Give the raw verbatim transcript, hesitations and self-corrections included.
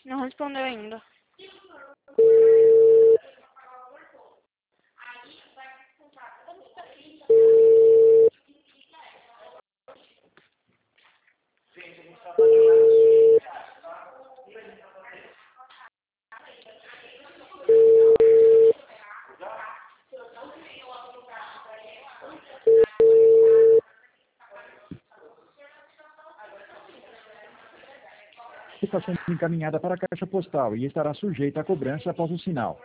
Não respondeu ainda. Está sendo encaminhada para a caixa postal e estará sujeita à cobrança após o sinal.